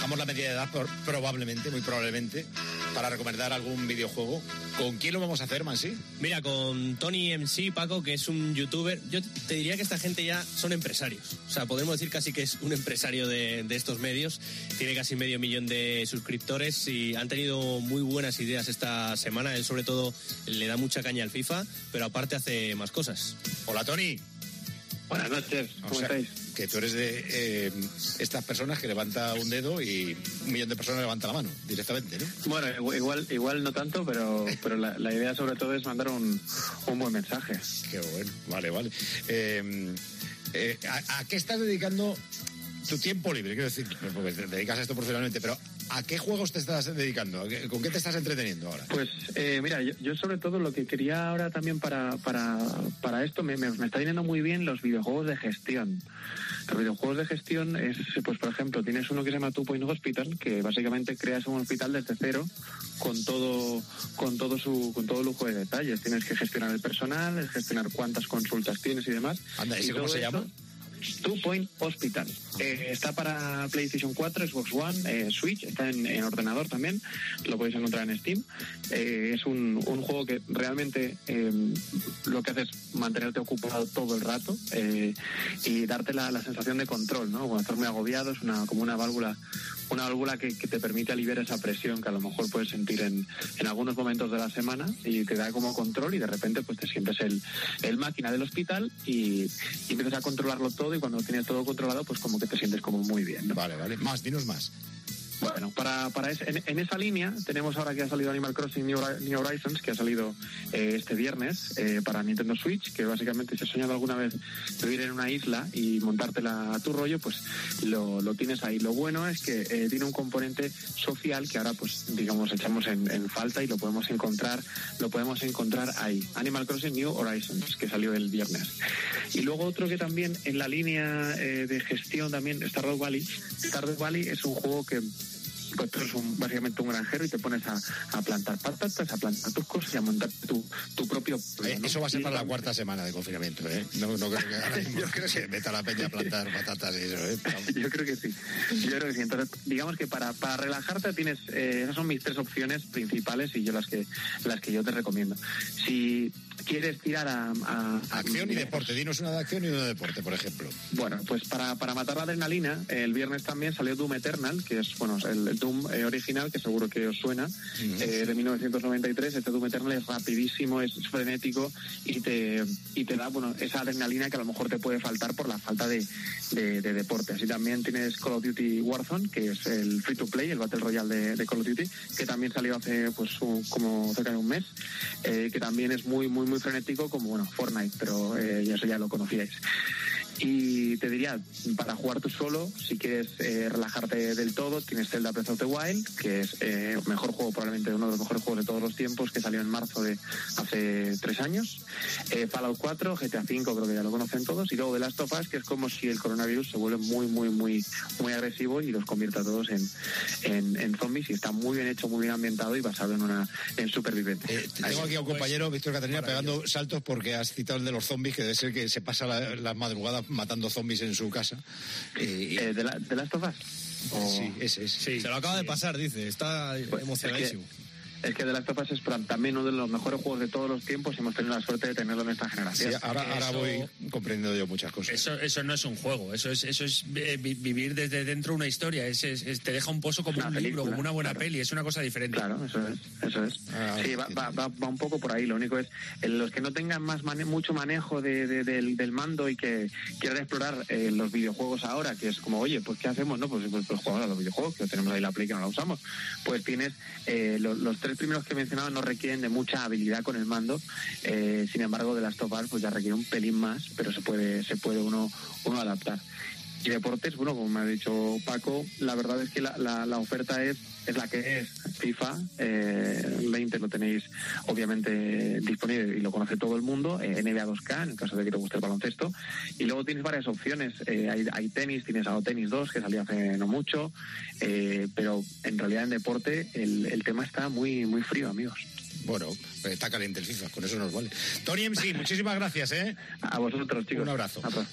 bajamos la media de edad probablemente, muy probablemente, para recomendar algún videojuego. ¿Con quién lo vamos a hacer, Mansi? Mira, con Tony MC, Paco, que es un youtuber. Yo te diría que esta gente ya son empresarios. O sea, podemos decir casi que es un empresario de estos medios. Tiene casi 500.000 de suscriptores y han tenido muy buenas ideas esta semana. Él sobre todo le da mucha caña al FIFA, pero aparte hace más cosas. Hola, Tony. Buenas noches, ¿cómo estáis? Que tú eres de estas personas que levanta un dedo y 1.000.000 de personas levanta la mano directamente, ¿no? Bueno, igual no tanto, pero la idea sobre todo es mandar un buen mensaje. Qué bueno, vale. ¿A qué estás dedicando tu tiempo libre? Quiero decir, porque te dedicas a esto profesionalmente, pero ¿a qué juegos te estás dedicando? ¿Con qué te estás entreteniendo ahora? Pues mira, yo sobre todo lo que quería ahora también para esto, me está viniendo muy bien los videojuegos de gestión. Los videojuegos de gestión es, pues por ejemplo, tienes uno que se llama Two Point Hospital, que básicamente creas un hospital desde cero con todo lujo de detalles. Tienes que gestionar el personal, gestionar cuántas consultas tienes y demás. Anda, ¿ese cómo se llama? Two Point Hospital. Está para PlayStation 4, Xbox One, Switch, está en ordenador también, lo podéis encontrar en Steam. Es un juego que realmente lo que hace es mantenerte ocupado todo el rato y darte la sensación de control, ¿no? Cuando estás muy agobiado es como una válvula que te permite aliviar esa presión que a lo mejor puedes sentir en algunos momentos de la semana, y te da como control, y de repente pues te sientes el máquina del hospital y empiezas a controlarlo todo, y cuando tienes todo controlado pues como que te sientes como muy bien, ¿no? Vale, dinos más. Bueno, en esa línea tenemos ahora que ha salido Animal Crossing New Horizons, que ha salido este viernes para Nintendo Switch, que básicamente si has soñado alguna vez vivir en una isla y montártela a tu rollo, pues lo tienes ahí. Lo bueno es que tiene un componente social que ahora pues digamos echamos en falta, y lo podemos encontrar ahí. Animal Crossing New Horizons, que salió el viernes. Y luego otro que también en la línea de gestión también, Stardew Valley. Stardew Valley es un juego que pues tú eres básicamente un granjero y te pones a plantar patatas, a plantar tus cosas y a montar tu propio... ¿no? Eso va a ser para la cuarta semana de confinamiento, ¿eh? No creo que ahora mismo se meta la peña a plantar patatas y eso, ¿eh? Yo creo que sí. Entonces, digamos que para relajarte tienes... esas son mis 3 opciones principales y yo las que yo te recomiendo. Si quieres tirar a acción y deporte, dinos una de acción y una de deporte, por ejemplo. Bueno, pues para matar la adrenalina, el viernes también salió Doom Eternal, que es el Doom original, que seguro que os suena, de 1993. Este Doom Eternal es rapidísimo, es frenético y te da esa adrenalina que a lo mejor te puede faltar por la falta de deporte. Así también tienes Call of Duty Warzone, que es el free to play, el Battle Royale de Call of Duty, que también salió hace como cerca de un mes, que también es muy frenético como Fortnite, pero eso ya lo conocíais. Y te diría, para jugar tú solo, si quieres relajarte del todo, tienes Zelda Breath of the Wild, que es el mejor juego, probablemente uno de los mejores juegos de todos los tiempos, que salió en marzo de hace 3 años. Fallout 4, GTA 5, creo que ya lo conocen todos, y luego The Last of Us, que es como si el coronavirus se vuelve muy agresivo y los convierte a todos en zombies, y está muy bien hecho, muy bien ambientado y basado en supervivencia. Tengo aquí a un compañero, Víctor Catarina, pegando saltos porque has citado el de los zombies, que debe ser que se pasa las madrugadas matando zombies en su casa. ¿De Last of Us? Sí, ese es. Sí, se lo acaba de pasar, dice. Está emocionadísimo. Es que The Last of Us es también uno de los mejores juegos de todos los tiempos y hemos tenido la suerte de tenerlo en esta generación. Sí, ahora voy comprendiendo yo muchas cosas. Eso no es un juego, eso es vivir desde dentro una historia, te deja un pozo como un libro, como una buena peli, es una cosa diferente. Claro, eso es. Sí, va un poco por ahí. Lo único es, los que no tengan mucho manejo del mando y que quieran explorar los videojuegos ahora, que es como, oye, pues ¿qué hacemos? No, pues jugamos a los videojuegos, que tenemos ahí la Play que no la usamos. Pues tienes los 3 primeros que he mencionado no requieren de mucha habilidad con el mando, sin embargo The Last of Us pues ya requiere un pelín más, pero se puede uno adaptar. Y deportes, bueno, como me ha dicho Paco, la verdad es que la oferta es la que es. FIFA 20 lo tenéis obviamente disponible y lo conoce todo el mundo, NBA 2K en el caso de que te guste el baloncesto, y luego tienes varias opciones, hay tenis, tienes a Tenis 2 que salió hace no mucho, pero en realidad en deporte el tema está muy frío, amigos. Bueno, está caliente el FIFA, con eso nos vale. Tony MC, muchísimas gracias, ¿eh? A vosotros, chicos. Un abrazo.